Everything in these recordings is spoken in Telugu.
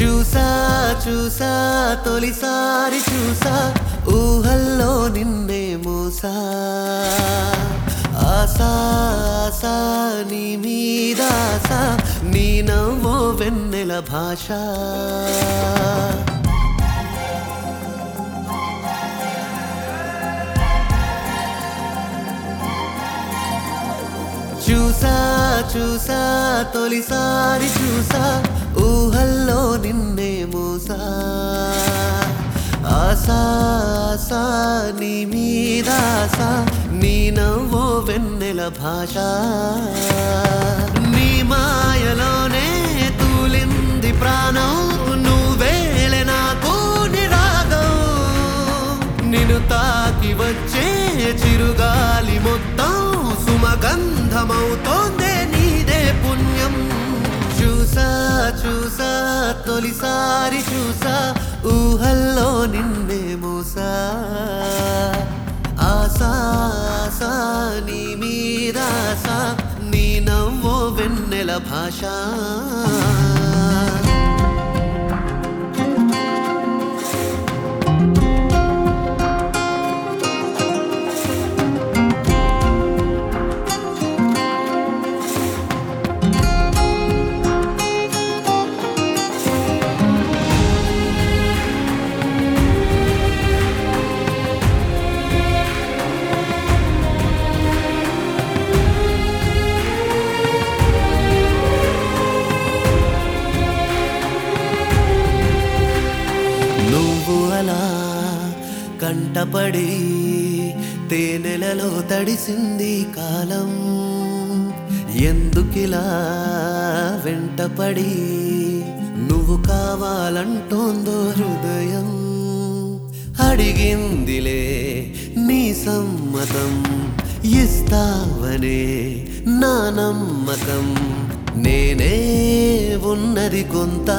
చూసా చూసా తొలిసారి చూసా ఊహల్లో నిన్నే మోసా ఆశా ఆశా నీ మీద ఆశ నీ నవ్వో వెన్నెల భాష చూసా చూసా తొలిసారి చూసా ఊహల్లో నిన్నే మోసా ఆశా ఆశా నీ మీద ఆశ నీ నవ్వో వెన్నెల భాష నీ మాయలోనే తూలింది ప్రాణం నువ్వేలే నాకు నిరాగం నిన్ను తాకి వచ్చే చిరుగాలి మొత్తం సుమగంధమవుతోందే నీదే పుణ్యం చూసా చూసా తొలిసారి చూసా ఊహల్లో నిన్నే మోసా ఆశా ఆశా నీ మీద ఆశ నీ నవ్వో వెన్నెల భాష నువ్వు అలా కంటపడి తేనెలలో తడిసింది కాలం ఎందుకిలా వెంటపడి నువ్వు కావాలంటోందో హృదయం అడిగిందిలే నీ సమ్మతం ఇస్తావనే నా నమ్మకం నేనే ఉన్నది కొంత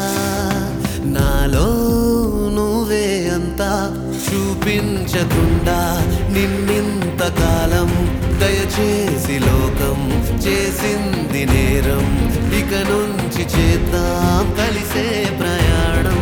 నాలో నువ్వే అంతా చూపించకుండా నిన్నింతకాలం దయచేసి లోకం చేసింది నేరం ఇక నుంచి చేద్దాం కలిసే ప్రయాణం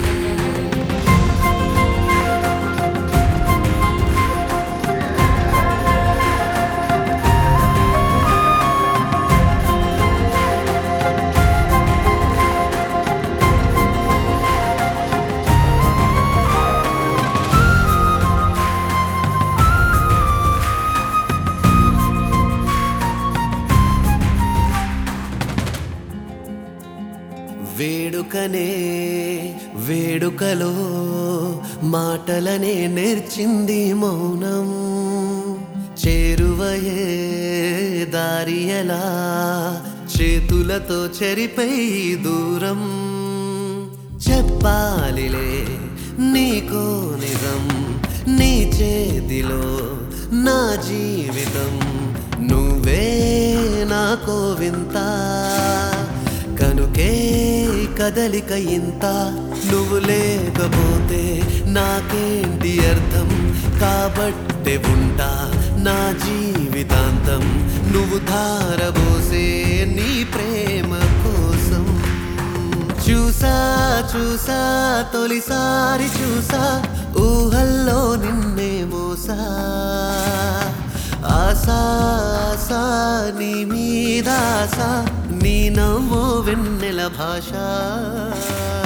వేడుకనే వేడుకలో మాటలనే నేర్చింది మౌనం చేరువయే దారి ఎలా చేతులతో చెరిపై దూరం చెప్పాలిలే నీకో నిజం నీ చేతిలో నా జీవితం నువ్వే నాకో వింత కనుకే కదలిక ఇంత నువ్వు లేకపోతే నాకేంటి అర్థం కాబట్టే ఉంటా నా జీవితాంతం నువ్వు ధారబోసే నీ ప్రేమ కోసం చూసా చూసా తొలిసారి చూసా ఊహల్లో నిన్నే మోసా ఆశా ఆశా నీ మీద ఆశ నీ నవ్వో వెన్నెల భాష